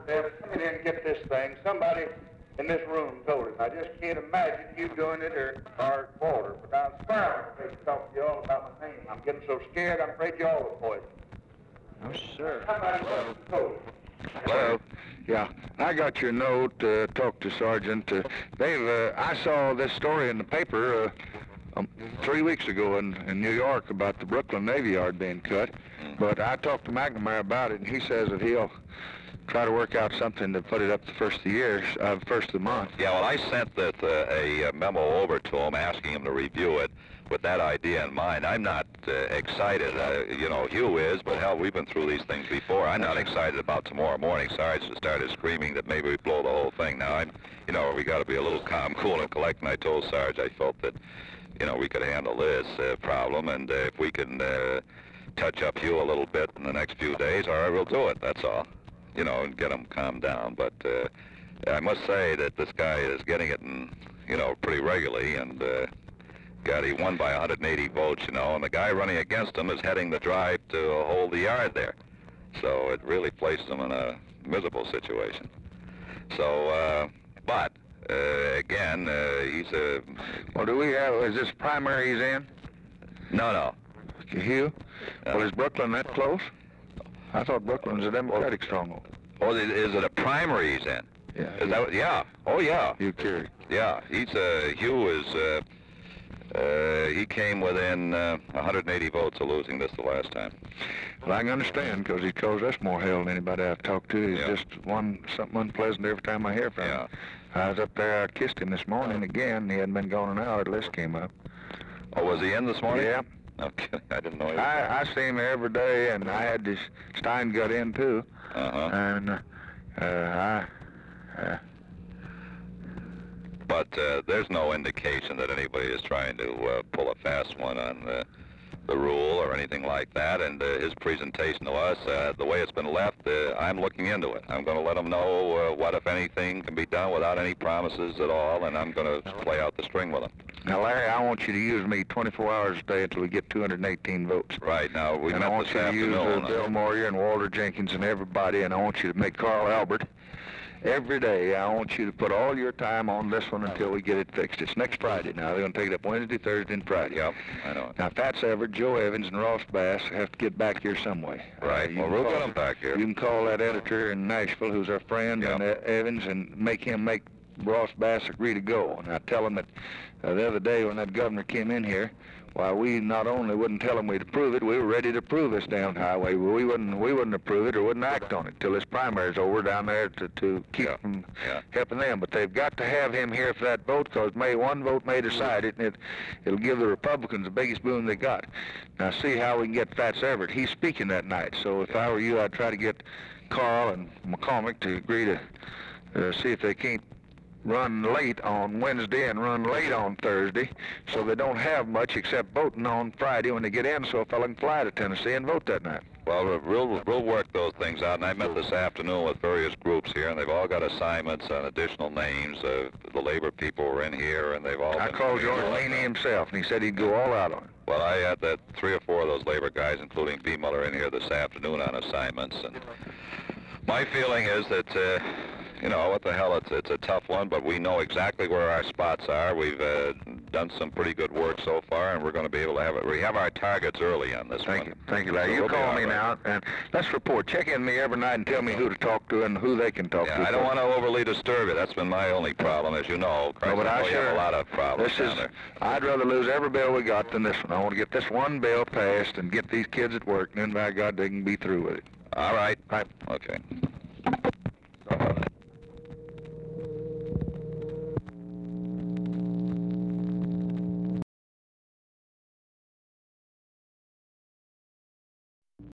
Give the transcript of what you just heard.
come in and get this thing. Somebody in this room told him. I just can't imagine you doing it or Walter. But I'm sorry to talk to you all about my name. I'm getting so scared, I'm afraid you all will poison. No, sir. Somebody told him. Hello. Yeah, I got your note. Talked to Sergeant. I saw this story in the paper 3 weeks ago in New York about the Brooklyn Navy Yard being cut. But I talked to McNamara about it, and he says that he'll try to work out something to put it up the first of the year, first of the month. Yeah, well, I sent a memo over to him asking him to review it with that idea in mind. I'm not excited. You know, Hugh is, but hell, we've been through these things before. I'm not excited about tomorrow morning. Sarge started screaming that maybe we blow the whole thing. Now, we got to be a little calm, cool, and collect. And I told Sarge I felt that, we could handle this problem, and if we can touch up Hugh a little bit in the next few days, all right, we'll do it. That's all. And get him calmed down. But I must say that this guy is getting it, pretty regularly, and he won by 180 votes, and the guy running against him is heading the drive to hold the yard there. So it really placed him in a miserable situation. So, but, again, he's a... Well, is this primary he's in? No. Hugh? Well, is Brooklyn that close? I thought Brooklyn was a Democratic stronghold. Oh, is it a primary he's in? Yeah. Is that, yeah. Oh, yeah. Hugh Carey. Yeah, Hugh is, he came within 180 votes of losing this the last time. Well, I can understand, because he caused us more hell than anybody I've talked to. He's Yeah. just something unpleasant every time I hear from him. I was up there, I kissed him this morning again. He hadn't been gone an hour, the list came up. Oh, was he in this morning? Yeah. Okay, I didn't know he was I see him every day, and I had this Stein got in, too. Uh-huh. And, But there's no indication that anybody is trying to pull a fast one on the rule or anything like that. And his presentation to us, the way it's been left, I'm looking into it. I'm going to let him know what, if anything, can be done without any promises at all, and I'm going to play out the string with him. Now, Larry, I want you to use me 24 hours a day until we get 218 votes. Right. Now, we and met I want this you to afternoon. use Bill Moyer and Walter Jenkins and everybody, and I want you to make Carl Albert. Every day, I want you to put all your time on this one until we get it fixed. It's next Friday now. They're going to take it up Wednesday, Thursday, and Friday. Yep, I know. Now, Fats Everett, Joe Evans, and Ross Bass have to get back here some way. Right. Well, we'll get them back here. You can call that editor in Nashville, who's our friend, Yep. and Evans, and make Ross Bass agree to go. And I tell him that the other day when that governor came in here, why, we not only wouldn't tell him we'd approve it, we were ready to approve this damn highway. We wouldn't approve it or wouldn't act on it till this primary's over down there to keep from helping them. But they've got to have him here for that vote, because one vote may decide it, and it'll give the Republicans the biggest boon they got. Now, see how we can get Fats Everett. He's speaking that night, so if I were you, I'd try to get Carl and McCormick to agree to see if they can't run late on Wednesday and run late on Thursday, so they don't have much except voting on Friday when they get in, so a fellow can fly to Tennessee and vote that night. Well, we'll work those things out, and I met this afternoon with various groups here, and they've all got assignments on additional names. The labor people were in here, and they've all... I called George Laney himself, and he said he'd go all out on it. Well, I had 3 or 4 of those labor guys, including B. Muller, in here this afternoon on assignments, and my feeling is that... what the hell, it's a tough one, but we know exactly where our spots are. We've done some pretty good work so far, and we're going to be able to we have our targets early on this one. Thank you, Larry. So You call me now, and let's report. Check in me every night and tell me who to talk to and who they can talk to. I don't want to overly disturb you. That's been my only problem, as you know. No, but I have a lot of problems down there. I'd rather lose every bill we got than this one. I want to get this one bill passed and get these kids at work, and then, by God, they can be through with it. All right. Right. Okay.